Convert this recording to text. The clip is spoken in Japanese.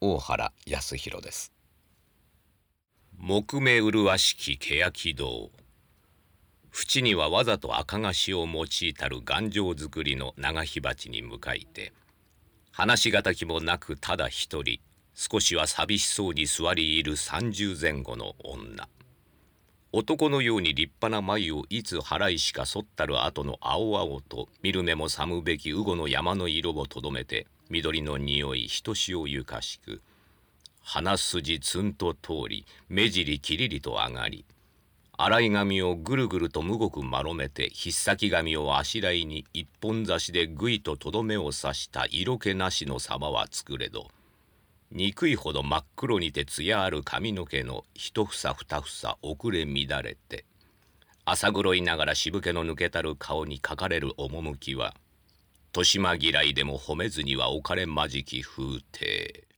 大原康弘です。 木目麗しき欅堂。縁にはわざと赤菓子を用いたる頑丈造りの長火鉢に向かいて、話しがたきもなくただ一人、少しは寂しそうに座りいる30前後の女。男のように立派な眉をいつ払いしか剃ったる後の青々と見る目も寒べき羽後の山の色をとどめて、緑の匂いひとしおゆかしく、鼻筋ツンと通り、目尻きりりと上がり、洗い髪をぐるぐるとむごく丸めて、ひっさき髪をあしらいに一本差しでぐいととどめを刺した色気なしの様は作れど、憎いほど真っ黒にて艶ある髪の毛の一房二房遅れ乱れて、朝黒いながら渋気の抜けたる顔に描かれる趣は、年間嫌いでも褒めずにはおかれまじき風体。